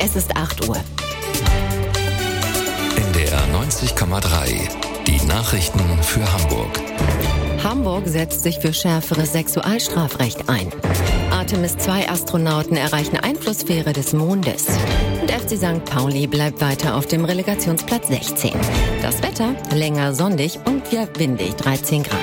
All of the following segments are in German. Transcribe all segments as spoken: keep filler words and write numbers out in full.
Es ist acht Uhr. N D R neunzig Komma drei. Die Nachrichten für Hamburg. Hamburg setzt sich für schärferes Sexualstrafrecht ein. Artemis zwei Astronauten erreichen Einflusssphäre des Mondes. Und F C Sankt Pauli bleibt weiter auf dem Relegationsplatz sechzehn. Das Wetter länger sonnig und ja windig dreizehn Grad.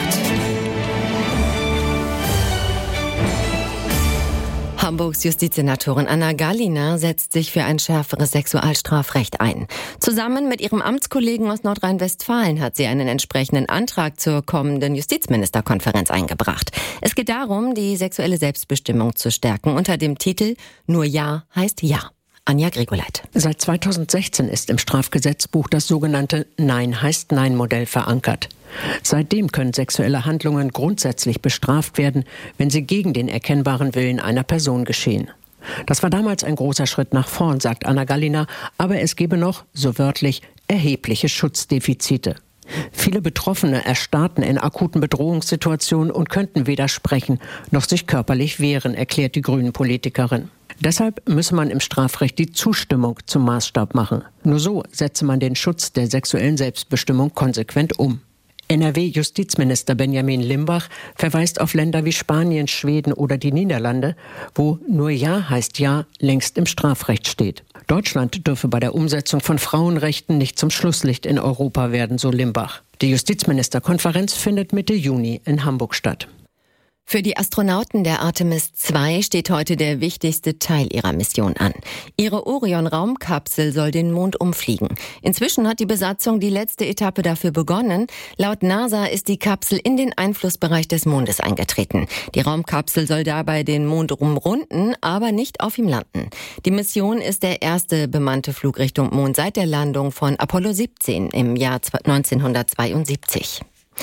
Hamburgs Justizsenatorin Anna Gallina setzt sich für ein schärferes Sexualstrafrecht ein. Zusammen mit ihrem Amtskollegen aus Nordrhein-Westfalen hat sie einen entsprechenden Antrag zur kommenden Justizministerkonferenz eingebracht. Es geht darum, die sexuelle Selbstbestimmung zu stärken unter dem Titel "Nur Ja heißt Ja". Anja Grigoleit. Seit zweitausendsechzehn ist im Strafgesetzbuch das sogenannte Nein heißt Nein-Modell verankert. Seitdem können sexuelle Handlungen grundsätzlich bestraft werden, wenn sie gegen den erkennbaren Willen einer Person geschehen. Das war damals ein großer Schritt nach vorn, sagt Anna Gallina, aber es gebe noch, so wörtlich, erhebliche Schutzdefizite. Viele Betroffene erstarrten in akuten Bedrohungssituationen und könnten weder sprechen noch sich körperlich wehren, erklärt die Grünen-Politikerin. Deshalb müsse man im Strafrecht die Zustimmung zum Maßstab machen. Nur so setze man den Schutz der sexuellen Selbstbestimmung konsequent um. N R W-Justizminister Benjamin Limbach verweist auf Länder wie Spanien, Schweden oder die Niederlande, wo "Nur Ja heißt Ja" längst im Strafrecht steht. Deutschland dürfe bei der Umsetzung von Frauenrechten nicht zum Schlusslicht in Europa werden, so Limbach. Die Justizministerkonferenz findet Mitte Juni in Hamburg statt. Für die Astronauten der Artemis zwei steht heute der wichtigste Teil ihrer Mission an. Ihre Orion-Raumkapsel soll den Mond umfliegen. Inzwischen hat die Besatzung die letzte Etappe dafür begonnen. Laut NASA ist die Kapsel in den Einflussbereich des Mondes eingetreten. Die Raumkapsel soll dabei den Mond umrunden, aber nicht auf ihm landen. Die Mission ist der erste bemannte Flug Richtung Mond seit der Landung von Apollo siebzehn im Jahr neunzehnhundertzweiundsiebzig.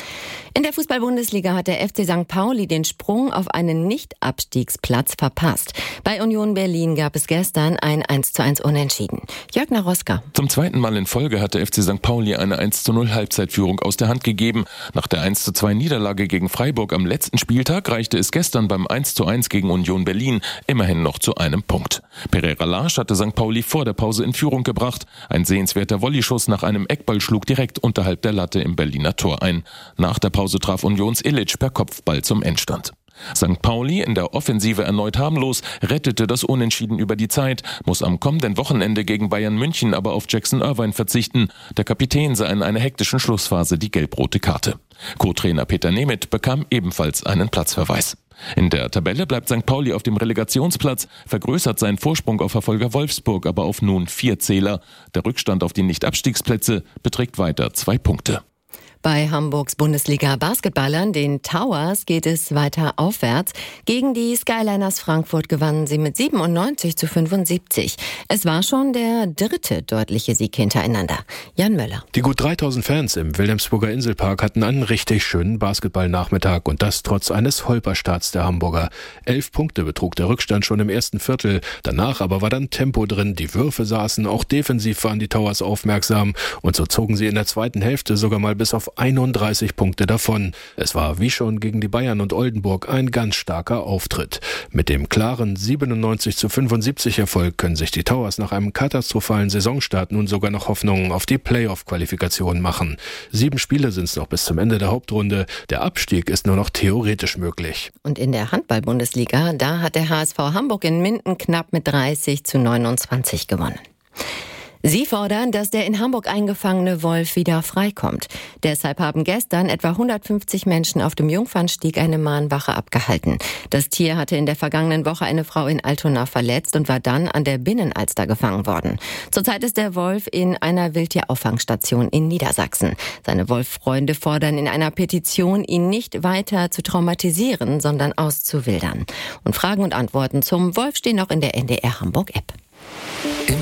In der Fußball-Bundesliga hat der F C Sankt Pauli den Sprung auf einen Nicht-Abstiegsplatz verpasst. Bei Union Berlin gab es gestern ein eins zu eins Unentschieden. Jörg Naroska. Zum zweiten Mal in Folge hat der F C Sankt Pauli eine eins zu null Halbzeitführung aus der Hand gegeben. Nach der eins zu zwei Niederlage gegen Freiburg am letzten Spieltag reichte es gestern beim eins zu eins gegen Union Berlin immerhin noch zu einem Punkt. Pereira Lage hatte Sankt Pauli vor der Pause in Führung gebracht. Ein sehenswerter Volleyschuss nach einem Eckball schlug direkt unterhalb der Latte im Berliner Tor ein. Nach der Pause traf Unions Illich per Kopfball zum Endstand. Sankt Pauli, in der Offensive erneut harmlos, rettete das Unentschieden über die Zeit, muss am kommenden Wochenende gegen Bayern München aber auf Jackson Irvine verzichten. Der Kapitän sah in einer hektischen Schlussphase die gelb-rote Karte. Co-Trainer Peter Nemeth bekam ebenfalls einen Platzverweis. In der Tabelle bleibt Sankt Pauli auf dem Relegationsplatz, vergrößert seinen Vorsprung auf Verfolger Wolfsburg aber auf nun vier Zähler. Der Rückstand auf die Nicht-Abstiegsplätze beträgt weiter zwei Punkte. Bei Hamburgs Bundesliga-Basketballern, den Towers, geht es weiter aufwärts. Gegen die Skyliners Frankfurt gewannen sie mit siebenundneunzig zu fünfundsiebzig. Es war schon der dritte deutliche Sieg hintereinander. Jan Möller. Die gut dreitausend Fans im Wilhelmsburger Inselpark hatten einen richtig schönen Basketballnachmittag und das trotz eines Holperstarts der Hamburger. Elf Punkte betrug der Rückstand schon im ersten Viertel. Danach aber war dann Tempo drin, die Würfe saßen, auch defensiv waren die Towers aufmerksam und so zogen sie in der zweiten Hälfte sogar mal bis auf einunddreißig Punkte davon. Es war wie schon gegen die Bayern und Oldenburg ein ganz starker Auftritt. Mit dem klaren siebenundneunzig zu fünfundsiebzig Erfolg können sich die Towers nach einem katastrophalen Saisonstart nun sogar noch Hoffnungen auf die Playoff-Qualifikation machen. Sieben Spiele sind es noch bis zum Ende der Hauptrunde. Der Abstieg ist nur noch theoretisch möglich. Und in der Handball-Bundesliga, da hat der H S V Hamburg in Minden knapp mit dreißig zu neunundzwanzig gewonnen. Sie fordern, dass der in Hamburg eingefangene Wolf wieder freikommt. Deshalb haben gestern etwa hundertfünfzig Menschen auf dem Jungfernstieg eine Mahnwache abgehalten. Das Tier hatte in der vergangenen Woche eine Frau in Altona verletzt und war dann an der Binnenalster gefangen worden. Zurzeit ist der Wolf in einer Wildtierauffangstation in Niedersachsen. Seine Wolffreunde fordern in einer Petition, ihn nicht weiter zu traumatisieren, sondern auszuwildern. Und Fragen und Antworten zum Wolf stehen auch in der N D R Hamburg App.